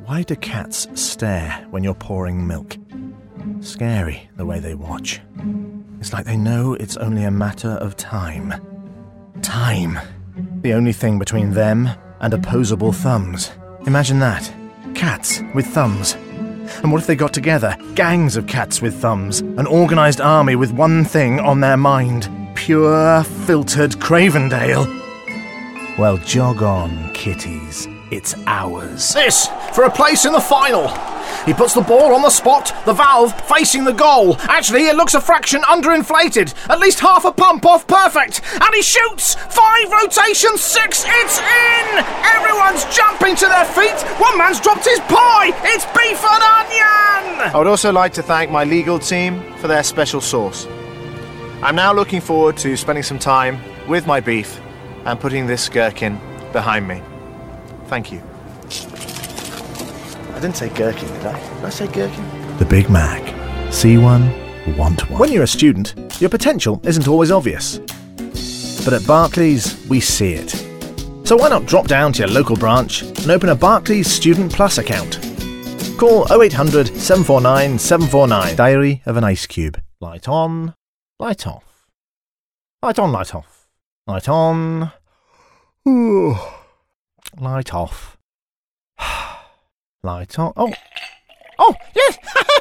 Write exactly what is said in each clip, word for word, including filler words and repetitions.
Why do cats stare when you're pouring milk? Scary, the way they watch. It's like they know it's only a matter of time. Time. The only thing between them and opposable thumbs. Imagine that. Cats with thumbs. And what if they got together? Gangs of cats with thumbs. An organised army with one thing on their mind. Pure, filtered Cravendale. Well, jog on, kitties. It's ours. This, for a place in the final. He puts the ball on the spot, the valve facing the goal. Actually, it looks a fraction underinflated. At least half a pump off perfect. And he shoots! Five rotations, six, it's in! Everyone's jumping to their feet. One man's dropped his pie. It's beef and onion! I would also like to thank my legal team for their special sauce. I'm now looking forward to spending some time with my beef and putting this gherkin behind me. Thank you. I didn't say gherkin, did I? Did I say gherkin? The Big Mac. See one, want one. When you're a student, your potential isn't always obvious. But at Barclays, we see it. So why not drop down to your local branch and open a Barclays Student Plus account? Call oh eight hundred, seven four nine, seven four nine. Diary of an Ice Cube. Light on, light off. Light on, light off. Light on. Ooh. Light off. Light on. Oh. Oh, yes!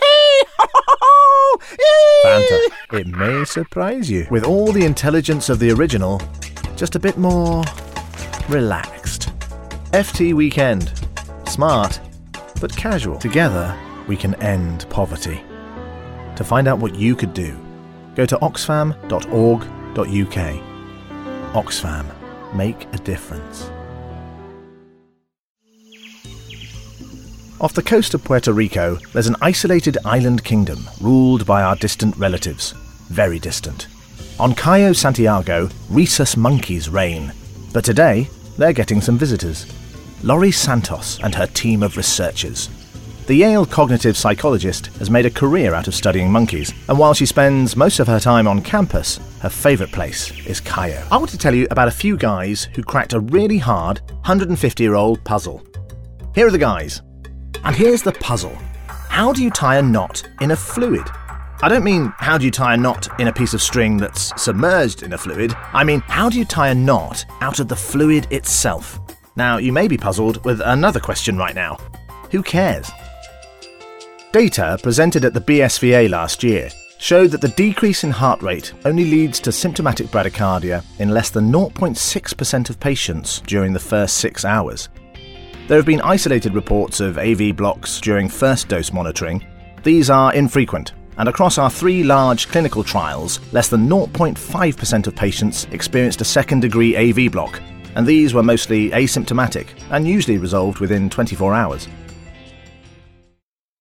Fanta, it may surprise you. With all the intelligence of the original, just a bit more relaxed. F T Weekend. Smart, but casual. Together, we can end poverty. To find out what you could do, go to oxfam dot org dot U K. Oxfam. Make a difference. Off the coast of Puerto Rico, there's an isolated island kingdom ruled by our distant relatives. Very distant. On Cayo Santiago, rhesus monkeys reign. But today, they're getting some visitors. Laurie Santos and her team of researchers. The Yale cognitive psychologist has made a career out of studying monkeys, and while she spends most of her time on campus, her favourite place is Cayo. I want to tell you about a few guys who cracked a really hard one hundred fifty-year-old puzzle. Here are the guys. And here's the puzzle. How do you tie a knot in a fluid? I don't mean how do you tie a knot in a piece of string that's submerged in a fluid. I mean, how do you tie a knot out of the fluid itself? Now, you may be puzzled with another question right now. Who cares? Data presented at the B S V A last year showed that the decrease in heart rate only leads to symptomatic bradycardia in less than zero point six percent of patients during the first six hours. There have been isolated reports of A V blocks during first dose monitoring. These are infrequent, and across our three large clinical trials, less than zero point five percent of patients experienced a second-degree A V block, and these were mostly asymptomatic and usually resolved within twenty-four hours.